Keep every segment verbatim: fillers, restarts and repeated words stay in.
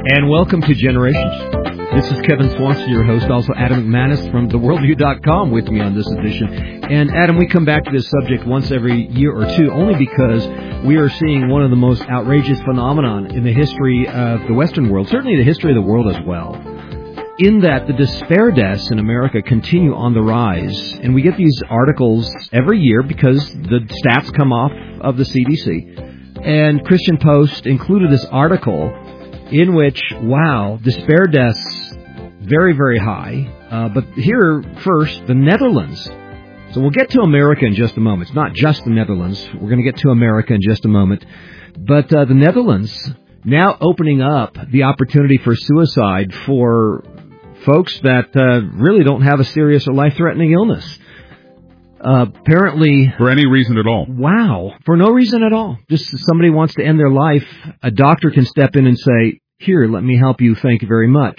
And welcome to Generations. This is Kevin Swanson, your host, also Adam McManus from the worldview dot com with me on this edition. And Adam, we come back to this subject once every year or two, only because we are seeing one of the most outrageous phenomenon in the history of the Western world, certainly the history of the world as well, in that the despair deaths in America continue on the rise. And we get these articles every year because the stats come off of the C D C. And Christian Post included this article in which, wow, despair deaths, very, very high. Uh, but here, first, the Netherlands. So we'll get to America in just a moment. It's not just the Netherlands. We're going to get to America in just a moment. But uh, the Netherlands now opening up the opportunity for suicide for folks that uh, really don't have a serious or life-threatening illness. Uh, apparently... For any reason at all. Wow. For no reason at all. Just somebody wants to end their life, a doctor can step in and say, here, let me help you, thank you very much.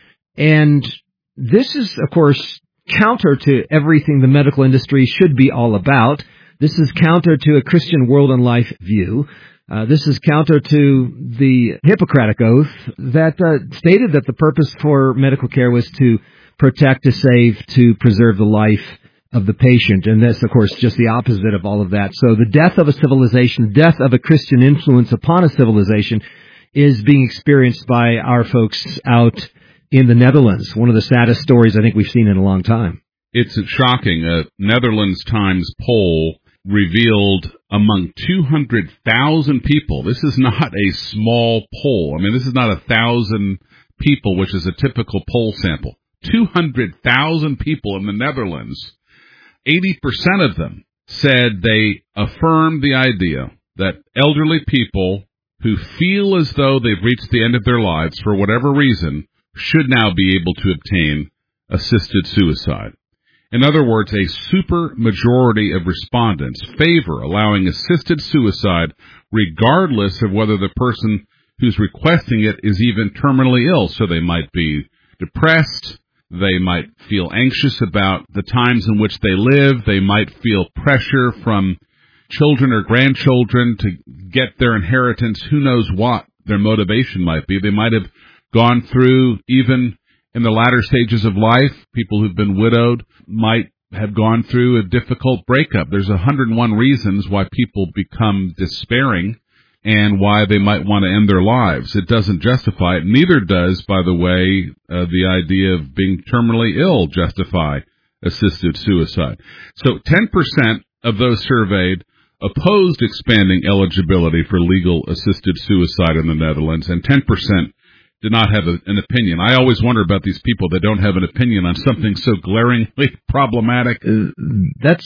And this is, of course, counter to everything the medical industry should be all about. This is counter to a Christian world and life view. Uh, this is counter to the Hippocratic Oath that uh, stated that the purpose for medical care was to protect, to save, to preserve the life of the patient. And that's, of course, just the opposite of all of that. So the death of a civilization, the death of a Christian influence upon a civilization is being experienced by our folks out in the Netherlands. One of the saddest stories I think we've seen in a long time. It's shocking. A Netherlands Times poll revealed among two hundred thousand people, this is not a small poll. I mean, this is not a thousand people, which is a typical poll sample. two hundred thousand people in the Netherlands, eighty percent of them said they affirmed the idea that elderly people who feel as though they've reached the end of their lives for whatever reason should now be able to obtain assisted suicide. In other words, a super majority of respondents favor allowing assisted suicide regardless of whether the person who's requesting it is even terminally ill. So they might be depressed. They might feel anxious about the times in which they live. They might feel pressure from children or grandchildren to get their inheritance. Who knows what their motivation might be. They might have gone through, even in the latter stages of life, people who've been widowed might have gone through a difficult breakup. There's one hundred one reasons why people become despairing and why they might want to end their lives. It doesn't justify it. Neither does, by the way, uh, the idea of being terminally ill justify assisted suicide. So ten percent of those surveyed opposed expanding eligibility for legal assisted suicide in the Netherlands, and ten percent did not have a, an opinion. I always wonder about these people that don't have an opinion on something so glaringly problematic. Uh, that's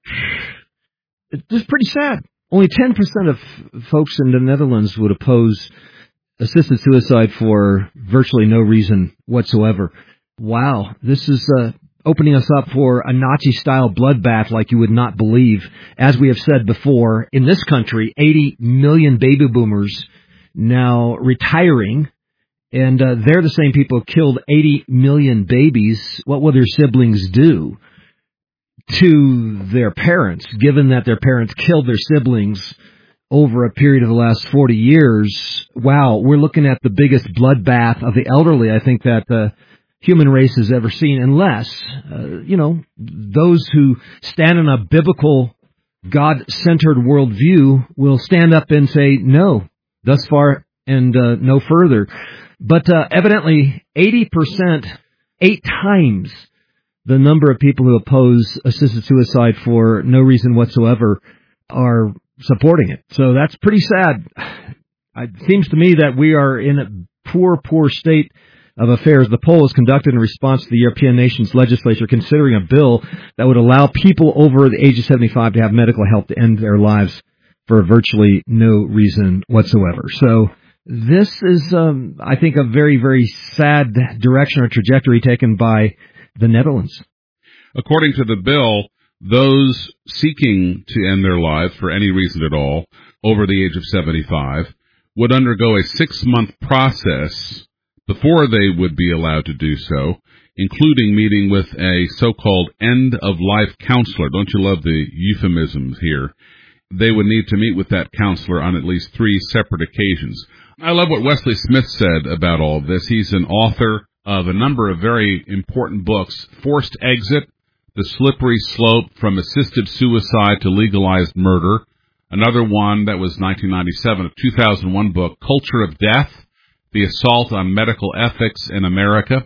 it's pretty sad. Only ten percent of folks in the Netherlands would oppose assisted suicide for virtually no reason whatsoever. Wow, this is uh, opening us up for a Nazi-style bloodbath like you would not believe. As we have said before, in this country, eighty million baby boomers now retiring, and uh, they're the same people who killed eighty million babies. What will their siblings do to their parents, given that their parents killed their siblings over a period of the last forty years? Wow, we're looking at the biggest bloodbath of the elderly, I think, that the human race has ever seen, unless, uh, you know, those who stand in a biblical, God-centered worldview will stand up and say, no, thus far and uh, no further. But uh, evidently, eighty percent, eight times the number of people who oppose assisted suicide for no reason whatsoever are supporting it. So that's pretty sad. It seems to me that we are in a poor, poor state of affairs. The poll was conducted in response to the European nation's legislature considering a bill that would allow people over the age of seventy-five to have medical help to end their lives for virtually no reason whatsoever. So this is, um, I think, a very, very sad direction or trajectory taken by the Netherlands. According to the bill, those seeking to end their lives for any reason at all over the age of seventy-five would undergo a six-month process before they would be allowed to do so, including meeting with a so-called end-of-life counselor. Don't you love the euphemisms here? they would need to meet with that counselor on at least three separate occasions. I love what Wesley Smith said about all of this. He's an author of a number of very important books: Forced Exit, The Slippery Slope from Assisted Suicide to Legalized Murder. Another one that was nineteen ninety-seven, a two thousand one book, Culture of Death, The Assault on Medical Ethics in America.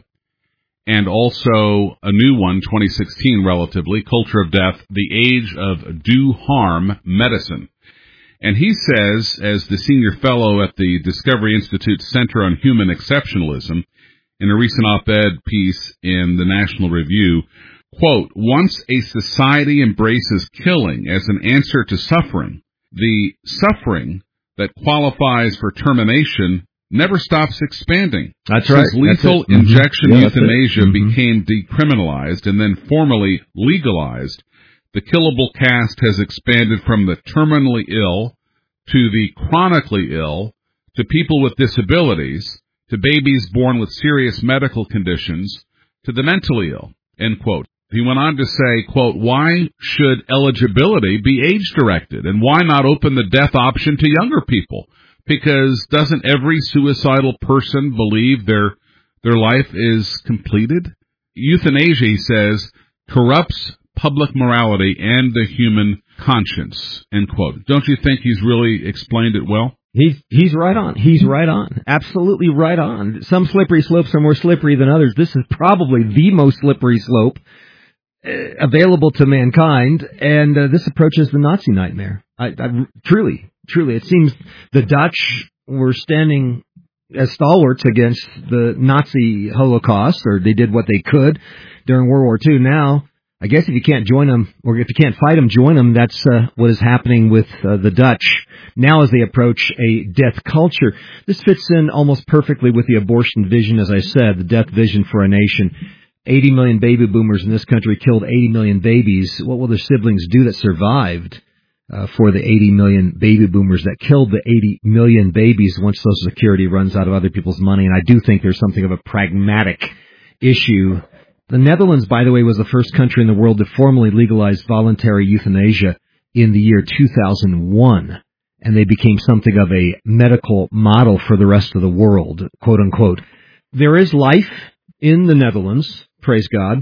And also a new one, twenty sixteen relatively, Culture of Death, The Age of Do Harm Medicine. And he says, as the senior fellow at the Discovery Institute Center on Human Exceptionalism, in a recent op-ed piece in the National Review, quote, once a society embraces killing as an answer to suffering, the suffering that qualifies for termination never stops expanding. That's right. Since lethal mm-hmm. injection yeah, euthanasia mm-hmm. became decriminalized and then formally legalized, the killable caste has expanded from the terminally ill to the chronically ill to people with disabilities to babies born with serious medical conditions to the mentally ill, end quote. He went on to say, quote, why should eligibility be age-directed, and why not open the death option to younger people? Because doesn't every suicidal person believe their their life is completed? Euthanasia, he says, corrupts public morality and the human conscience, end quote. Don't you think he's really explained it well? He's he's right on. He's right on. Absolutely right on. Some slippery slopes are more slippery than others. This is probably the most slippery slope uh, available to mankind, and uh, this approaches the Nazi nightmare. I, I, truly, truly, it seems the Dutch were standing as stalwarts against the Nazi Holocaust, or they did what they could during World War Two. Now, I guess if you can't join them, or if you can't fight them, join them. That's uh, what is happening with uh, the Dutch now as they approach a death culture. This fits in almost perfectly with the abortion vision, as I said, the death vision for a nation. eighty million baby boomers in this country killed eighty million babies. What will their siblings do that survived uh, for the eighty million baby boomers that killed the eighty million babies once Social Security runs out of other people's money? And I do think there's something of a pragmatic issue. The Netherlands, by the way, was the first country in the world to formally legalize voluntary euthanasia in the year two thousand one. And they became something of a medical model for the rest of the world, quote unquote. There is life in the Netherlands, praise God.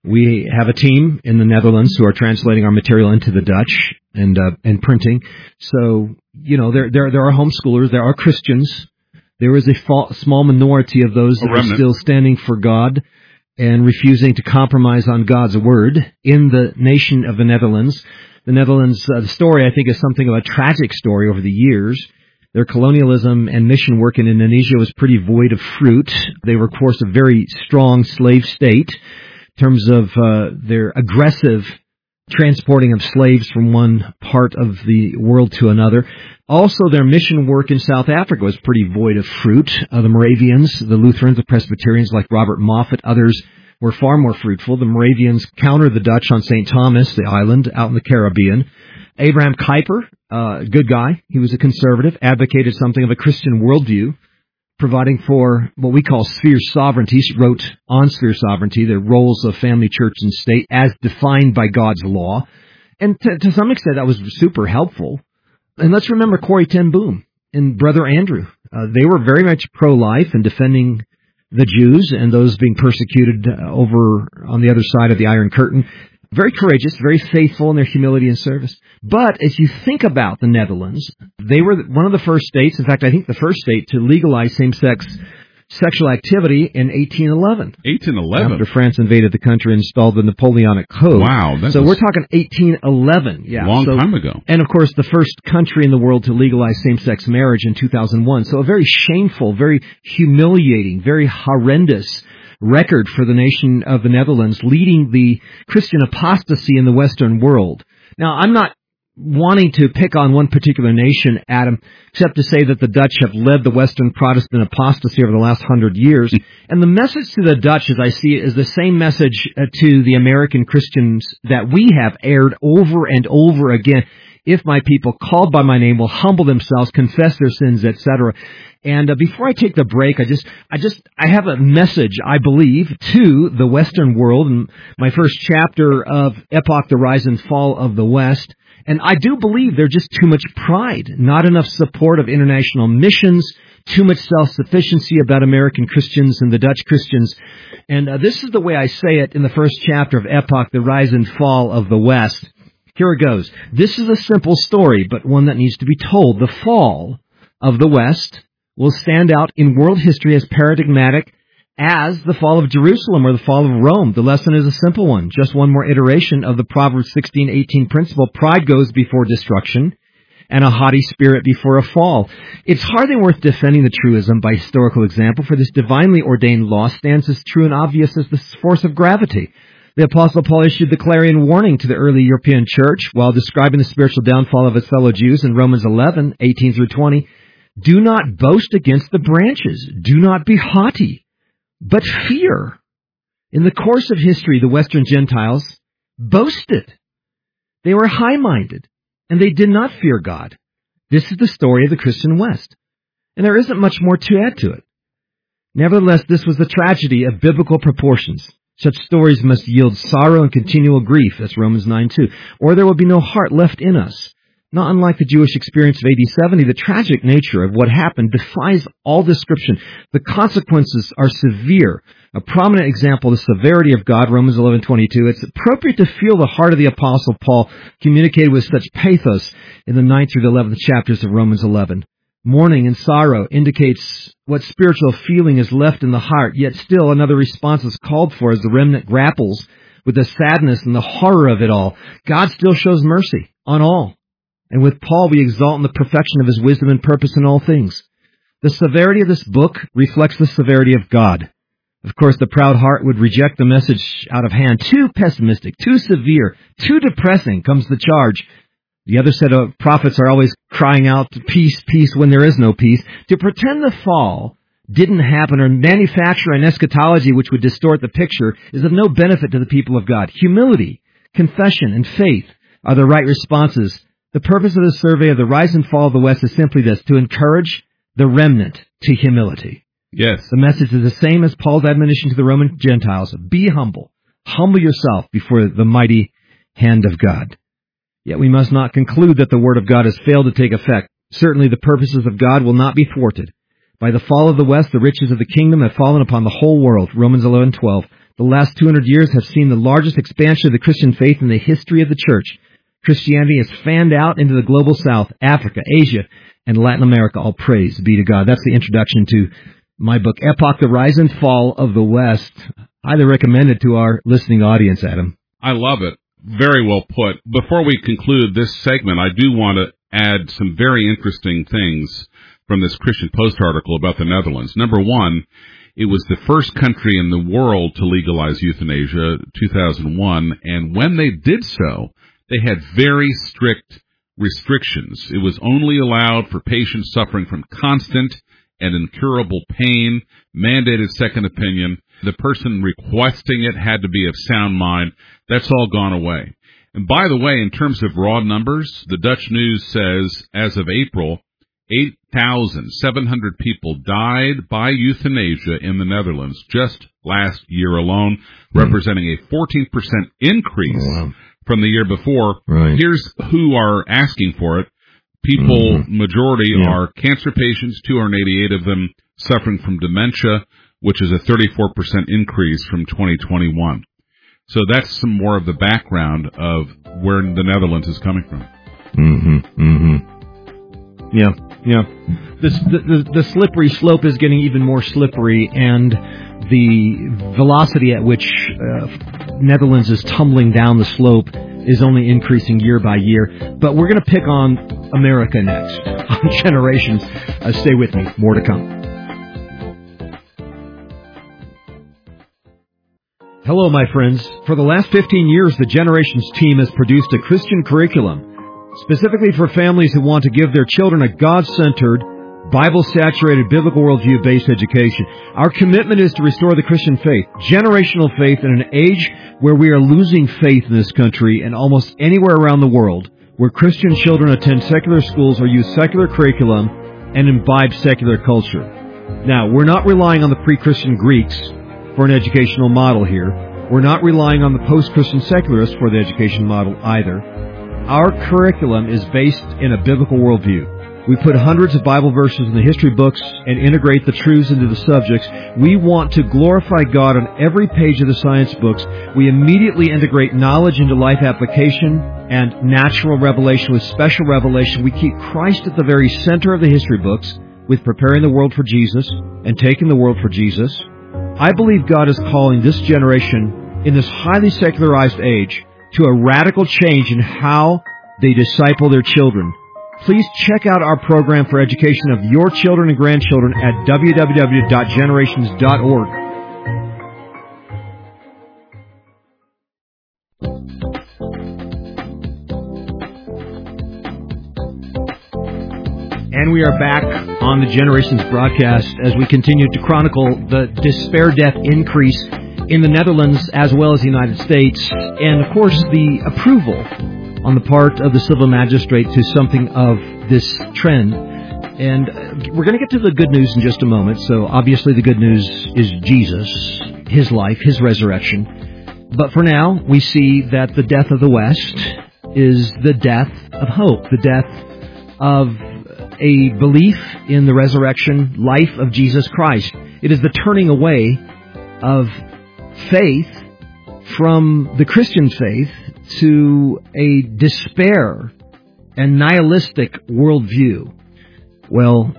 We have a team in the Netherlands who are translating our material into the Dutch and uh, and printing. So, you know, there there there are homeschoolers, there are Christians. There is a fa- small minority of those that are still standing for God and refusing to compromise on God's word in the nation of the Netherlands. The Netherlands, uh, the story, I think, is something of a tragic story over the years. Their colonialism and mission work in Indonesia was pretty void of fruit. They were, of course, a very strong slave state in terms of uh, their aggressive transporting of slaves from one part of the world to another. Also, their mission work in South Africa was pretty void of fruit. Uh, the Moravians, the Lutherans, the Presbyterians like Robert Moffat, others were far more fruitful. The Moravians countered the Dutch on Saint Thomas, the island out in the Caribbean. Abraham Kuyper, uh, good guy. He was a conservative, advocated something of a Christian worldview, providing for what we call sphere sovereignty. He wrote on sphere sovereignty, the roles of family, church, and state as defined by God's law. And to, to some extent, that was super helpful. And let's remember Corrie ten Boom and Brother Andrew. Uh, they were very much pro-life and defending the Jews and those being persecuted uh, over on the other side of the Iron Curtain. Very courageous, very faithful in their humility and service. But as you think about the Netherlands, they were one of the first states, in fact, I think the first state to legalize same-sex sexual activity in eighteen eleven. eighteen eleven? After France invaded the country and installed the Napoleonic Code. Wow. So we're talking eighteen eleven. Yeah. A long so, time ago. And, of course, the first country in the world to legalize same-sex marriage in two thousand one. So a very shameful, very humiliating, very horrendous record for the nation of the Netherlands, leading the Christian apostasy in the Western world. Now, I'm not wanting to pick on one particular nation, Adam, except to say that the Dutch have led the Western Protestant apostasy over the last hundred years. And the message to the Dutch, as I see it, is the same message uh, to the American Christians that we have aired over and over again. If my people called by my name will humble themselves, confess their sins, et cetera. And uh, before I take the break, I just, I just, I have a message, I believe, to the Western world. In my first chapter of Epoch, the Rise and Fall of the West. And I do believe there's just too much pride, not enough support of international missions, too much self-sufficiency about American Christians and the Dutch Christians. And uh, this is the way I say it in the first chapter of Epoch, The Rise and Fall of the West. Here it goes. This is a simple story, but one that needs to be told. The fall of the West will stand out in world history as paradigmatic as the fall of Jerusalem or the fall of Rome. The lesson is a simple one. Just one more iteration of the Proverbs sixteen eighteen principle. Pride goes before destruction, and a haughty spirit before a fall. It's hardly worth defending the truism by historical example, for this divinely ordained law stands as true and obvious as the force of gravity. The Apostle Paul issued the clarion warning to the early European church while describing the spiritual downfall of his fellow Jews in Romans eleven, eighteen through twenty. Do not boast against the branches. Do not be haughty, but fear. In the course of history, the Western Gentiles boasted. They were high-minded, and they did not fear God. This is the story of the Christian West, and there isn't much more to add to it. Nevertheless, this was the tragedy of biblical proportions. Such stories must yield sorrow and continual grief, that's Romans nine two, or there will be no heart left in us. Not unlike the Jewish experience of A D seventy, the tragic nature of what happened defies all description. The consequences are severe. A prominent example of the severity of God, Romans eleven twenty-two. It's appropriate to feel the heart of the Apostle Paul communicated with such pathos in the ninth through the eleventh chapters of Romans eleven. Mourning and sorrow indicates what spiritual feeling is left in the heart, yet still another response is called for as the remnant grapples with the sadness and the horror of it all. God still shows mercy on all. And with Paul, we exalt in the perfection of his wisdom and purpose in all things. The severity of this book reflects the severity of God. Of course, the proud heart would reject the message out of hand. Too pessimistic, too severe, too depressing comes the charge. The other set of prophets are always crying out, peace, peace, when there is no peace. To pretend the fall didn't happen or manufacture an eschatology which would distort the picture is of no benefit to the people of God. Humility, confession, and faith are the right responses. The purpose of the survey of the rise and fall of the West is simply this, to encourage the remnant to humility. Yes. The message is the same as Paul's admonition to the Roman Gentiles. Be humble. Humble yourself before the mighty hand of God. Yet we must not conclude that the word of God has failed to take effect. Certainly the purposes of God will not be thwarted. By the fall of the West, the riches of the kingdom have fallen upon the whole world. Romans eleven twelve. The last two hundred years have seen the largest expansion of the Christian faith in the history of the church. Christianity has fanned out into the global south, Africa, Asia, and Latin America. All praise be to God. That's the introduction to my book, Epoch, The Rise and Fall of the West. Highly recommend it to our listening audience, Adam. I love it. Very well put. Before we conclude this segment, I do want to add some very interesting things from this Christian Post article about the Netherlands. Number one, it was the first country in the world to legalize euthanasia, two thousand one, and when they did so, they had very strict restrictions. It was only allowed for patients suffering from constant and incurable pain, mandated second opinion. The person requesting it had to be of sound mind. That's all gone away. And by the way, in terms of raw numbers, the Dutch News says, as of April, eight thousand seven hundred people died by euthanasia in the Netherlands just last year alone, mm. representing a fourteen percent increase oh, wow. from the year before. Right. Here's who are asking for it. People, mm-hmm. majority yeah. are cancer patients, two hundred eighty-eight of them suffering from dementia, which is a thirty-four percent increase from twenty twenty-one. So that's some more of the background of where the Netherlands is coming from. Mm-hmm. Mm-hmm. Yeah. Yeah. This, the, the, the slippery slope is getting even more slippery, and the velocity at which uh, Netherlands is tumbling down the slope is only increasing year by year. But we're going to pick on America next on Generations. Uh, stay with me. More to come. Hello, my friends. For the last fifteen years, the Generations team has produced a Christian curriculum specifically for families who want to give their children a God-centered, Bible-saturated, biblical worldview-based education. Our commitment is to restore the Christian faith, generational faith, in an age where we are losing faith in this country and almost anywhere around the world, where Christian children attend secular schools or use secular curriculum and imbibe secular culture. Now, we're not relying on the pre-Christian Greeks for an educational model here. We're not relying on the post-Christian secularists for the education model either. Our curriculum is based in a biblical worldview. We put hundreds of Bible verses in the history books and integrate the truths into the subjects. We want to glorify God on every page of the science books. We immediately integrate knowledge into life application and natural revelation with special revelation. We keep Christ at the very center of the history books with preparing the world for Jesus and taking the world for Jesus. I believe God is calling this generation in this highly secularized age to a radical change in how they disciple their children. Please check out our program for education of your children and grandchildren at w w w dot generations dot org. And we are back on the Generations broadcast as we continue to chronicle the despair death increase in the Netherlands as well as the United States, and of course the approval on the part of the civil magistrate to something of this trend. And we're going to get to the good news in just a moment. So obviously the good news is Jesus, His life, His resurrection. But for now, we see that the death of the West is the death of hope, the death of a belief in the resurrection life of Jesus Christ. It is the turning away of faith from the Christian faith to a despair and nihilistic worldview. Well,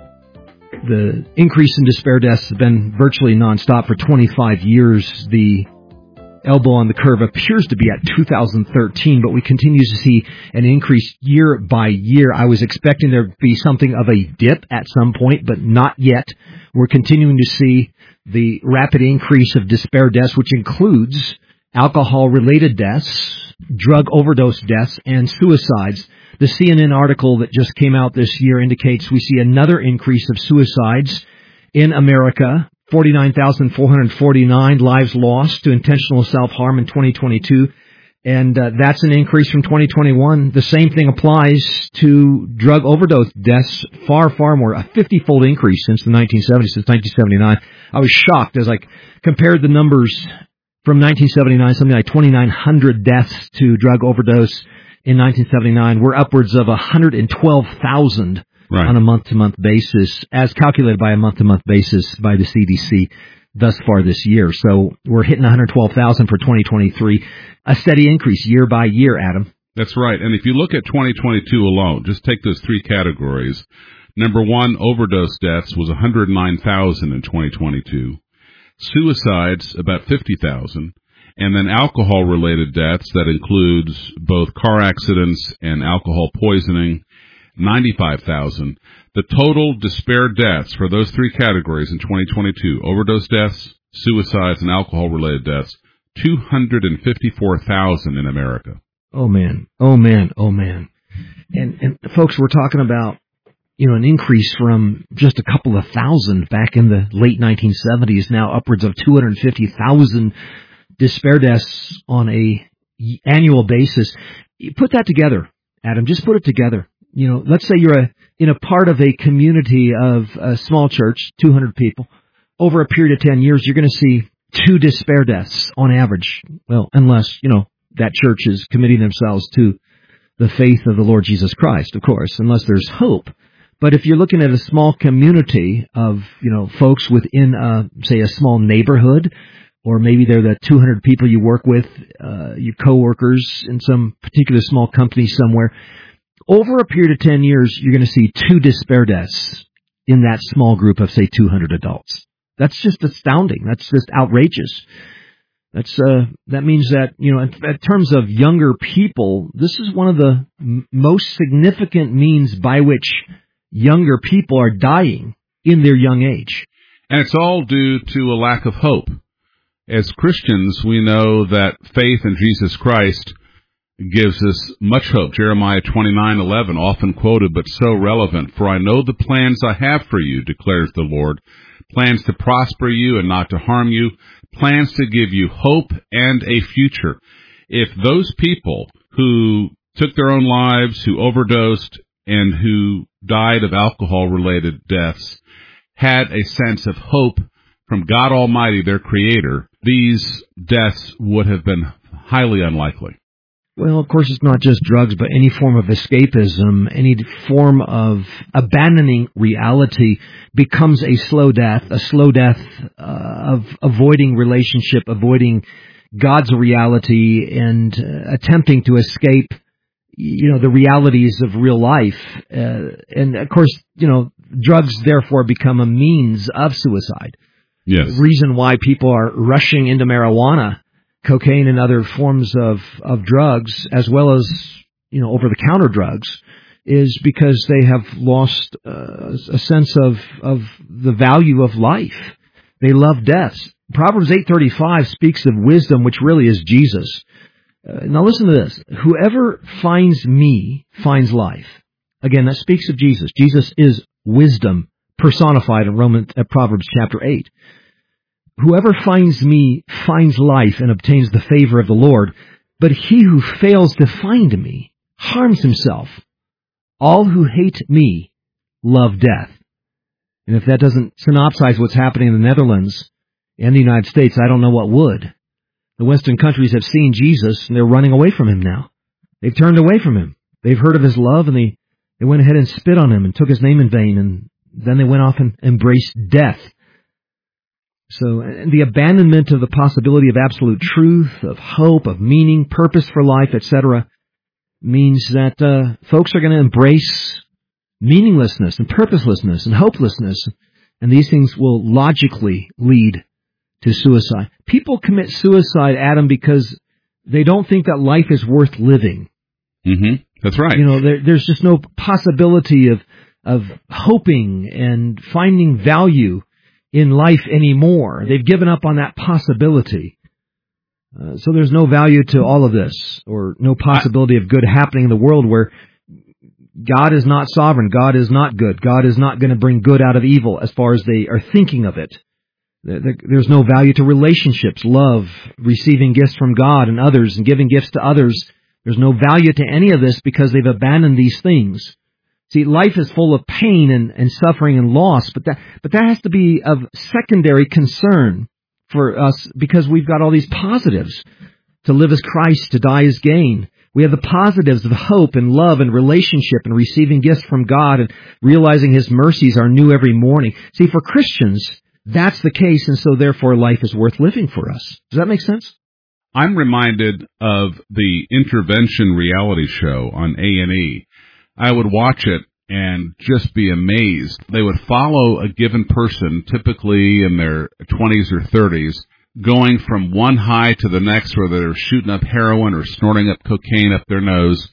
the increase in despair deaths has been virtually nonstop for twenty-five years. The elbow on the curve appears to be at two thousand thirteen, but we continue to see an increase year by year. I was expecting there to be something of a dip at some point, but not yet. We're continuing to see the rapid increase of despair deaths, which includes alcohol-related deaths, drug overdose deaths, and suicides. The C N N article that just came out this year indicates we see another increase of suicides in America. forty-nine thousand four hundred forty-nine lives lost to intentional self-harm in twenty twenty-two, and uh, that's an increase from twenty twenty-one. The same thing applies to drug overdose deaths, far, far more, a fifty-fold increase since the nineteen seventies, since nineteen seventy-nine. I was shocked as I compared the numbers from nineteen seventy-nine, something like twenty-nine hundred deaths to drug overdose in nineteen seventy-nine. We're upwards of one hundred twelve thousand. Right. On a month-to-month basis, as calculated by a month-to-month basis by the C D C thus far this year. So we're hitting one hundred twelve thousand for twenty twenty-three, a steady increase year by year, Adam. That's right. And if you look at twenty twenty-two alone, just take those three categories. Number one, overdose deaths was one hundred nine thousand in twenty twenty-two. Suicides, about fifty thousand. And then alcohol-related deaths, that includes both car accidents and alcohol poisoning, ninety-five thousand. The total despair deaths for those three categories in twenty twenty-two, overdose deaths, suicides, and alcohol-related deaths, two hundred fifty-four thousand in America. Oh, man. Oh, man. Oh, man. And, and folks, we're talking about, you know, an increase from just a couple of thousand back in the late nineteen seventies, now upwards of two hundred fifty thousand despair deaths on a annual basis. You put that together, Adam. Just put it together. You know, let's say you're a, in a part of a community of a small church, two hundred people. Over a period of ten years, you're going to see two despair deaths on average. Well, unless, you know, that church is committing themselves to the faith of the Lord Jesus Christ, of course, unless there's hope. But if you're looking at a small community of, you know, folks within, uh, say, a small neighborhood, or maybe they're the two hundred people you work with, uh, your coworkers in some particular small company somewhere, over a period of ten years, you're going to see two despair deaths in that small group of, say, two hundred adults. That's just astounding. That's just outrageous. That's uh, that means that, you know, in, in terms of younger people, this is one of the m- most significant means by which younger people are dying in their young age. And it's all due to a lack of hope. As Christians, we know that faith in Jesus Christ gives us much hope. Jeremiah twenty-nine eleven, often quoted but so relevant. For I know the plans I have for you, declares the Lord. Plans to prosper you and not to harm you. Plans to give you hope and a future. If those people who took their own lives, who overdosed, and who died of alcohol-related deaths had a sense of hope from God Almighty, their Creator, these deaths would have been highly unlikely. Well, of course, it's not just drugs, but any form of escapism, any form of abandoning reality becomes a slow death, a slow death uh, of avoiding relationship, avoiding God's reality, and uh, attempting to escape, you know, the realities of real life. Uh, and, of course, you know, drugs, therefore, become a means of suicide. Yes. The reason why people are rushing into marijuana, cocaine, and other forms of, of drugs, as well as, you know, over-the-counter drugs, is because they have lost uh, a sense of, of the value of life. They love death. Proverbs eight thirty-five speaks of wisdom, which really is Jesus. Uh, now listen to this. Whoever finds me finds life. Again, that speaks of Jesus. Jesus is wisdom personified in Romans, uh, Proverbs chapter eight. Whoever finds me finds life and obtains the favor of the Lord, but he who fails to find me harms himself. All who hate me love death. And if that doesn't synopsize what's happening in the Netherlands and the United States, I don't know what would. The Western countries have seen Jesus, and they're running away from him now. They've turned away from him. They've heard of his love, and they, they went ahead and spit on him and took his name in vain, and then they went off and embraced death. So and the abandonment of the possibility of absolute truth, of hope, of meaning, purpose for life, et cetera, means that uh, folks are going to embrace meaninglessness and purposelessness and hopelessness, and these things will logically lead to suicide. People commit suicide, Adam, because they don't think that life is worth living. Mm-hmm. That's right. You know, there, there's just no possibility of of hoping and finding value in life anymore. They've given up on that possibility. Uh, so there's no value to all of this, or no possibility of good happening in the world where God is not sovereign. God is not good. God is not going to bring good out of evil as far as they are thinking of it. There's no value to relationships, love, receiving gifts from God and others, and giving gifts to others. There's no value to any of this because they've abandoned these things. See, life is full of pain and, and suffering and loss, but that but that has to be of secondary concern for us because we've got all these positives. To live as Christ, to die as gain. We have the positives of hope and love and relationship and receiving gifts from God and realizing His mercies are new every morning. See, for Christians, that's the case, and so therefore life is worth living for us. Does that make sense? I'm reminded of the Intervention reality show on A and E. I would watch it and just be amazed. They would follow a given person, typically in their twenties or thirties, going from one high to the next where they're shooting up heroin or snorting up cocaine up their nose.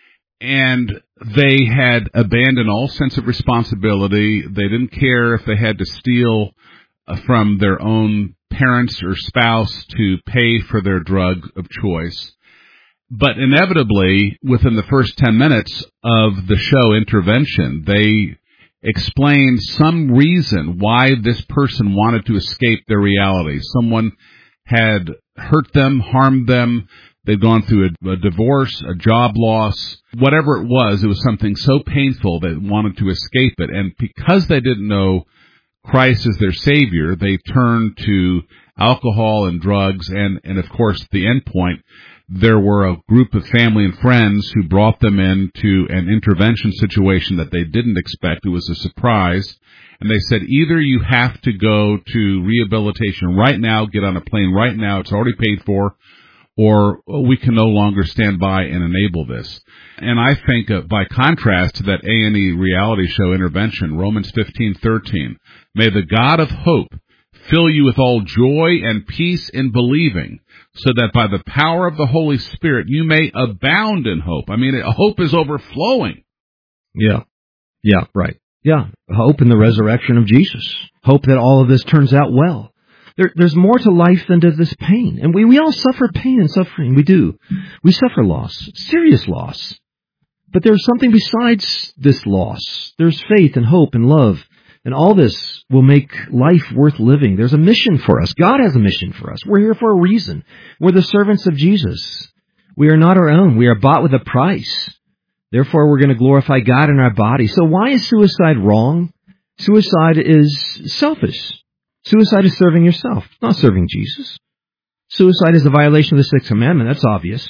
And they had abandoned all sense of responsibility. They didn't care if they had to steal from their own parents or spouse to pay for their drug of choice. But inevitably, within the first ten minutes of the show Intervention, they explained some reason why this person wanted to escape their reality. Someone had hurt them, harmed them. They'd gone through a, a divorce, a job loss, whatever it was. It was something so painful they wanted to escape it. And because they didn't know Christ as their Savior, they turned to alcohol and drugs. And, and of course, the end point, there were a group of family and friends who brought them into an intervention situation that they didn't expect. It was a surprise. And they said, either you have to go to rehabilitation right now, get on a plane right now, it's already paid for, or we can no longer stand by and enable this. And I think, uh, by contrast to that A and E reality show Intervention, Romans fifteen thirteen, may the God of hope fill you with all joy and peace in believing, so that by the power of the Holy Spirit you may abound in hope. I mean, hope is overflowing. Yeah. Yeah, right. Yeah. Hope in the resurrection of Jesus. Hope that all of this turns out well. There, there's more to life than to this pain. And we, we all suffer pain and suffering. We do. We suffer loss, serious loss. But there's something besides this loss. There's faith and hope and love. And all this will make life worth living. There's a mission for us. God has a mission for us. We're here for a reason. We're the servants of Jesus. We are not our own. We are bought with a price. Therefore, we're going to glorify God in our body. So why is suicide wrong? Suicide is selfish. Suicide is serving yourself, not serving Jesus. Suicide is a violation of the Sixth Commandment. That's obvious.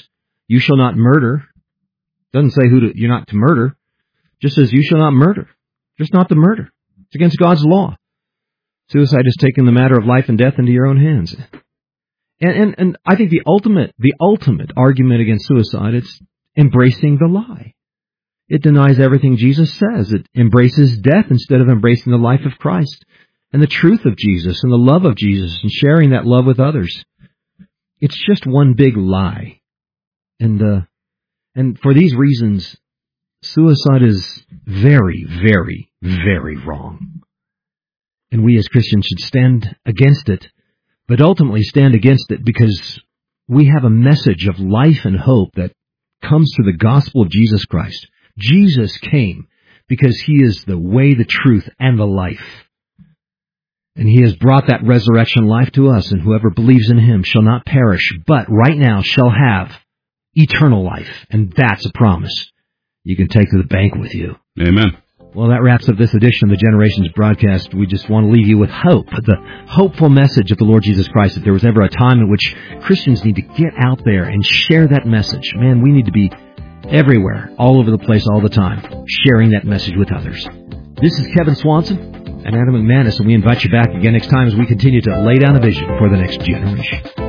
you shall not murder. Doesn't say who to, you're not to murder. Just says you shall not murder. Just not to murder. It's against God's law. Suicide is taking the matter of life and death into your own hands. And, and, and I think the ultimate, the ultimate argument against suicide is embracing the lie. It denies everything Jesus says. It embraces death instead of embracing the life of Christ and the truth of Jesus and the love of Jesus and sharing that love with others. It's just one big lie. And, uh, and for these reasons, suicide is very, very, very wrong. And we as Christians should stand against it, but ultimately stand against it because we have a message of life and hope that comes through the gospel of Jesus Christ. Jesus came because He is the way, the truth, and the life. And He has brought that resurrection life to us, and whoever believes in Him shall not perish, but right now shall have eternal life. And that's a promise you can take to the bank with you. Amen. Well, that wraps up this edition of the Generations broadcast. We just want to leave you with hope, the hopeful message of the Lord Jesus Christ, that there was ever a time in which Christians need to get out there and share that message. Man, we need to be everywhere, all over the place, all the time, sharing that message with others. This is Kevin Swanson and Adam McManus, and we invite you back again next time as we continue to lay down a vision for the next generation.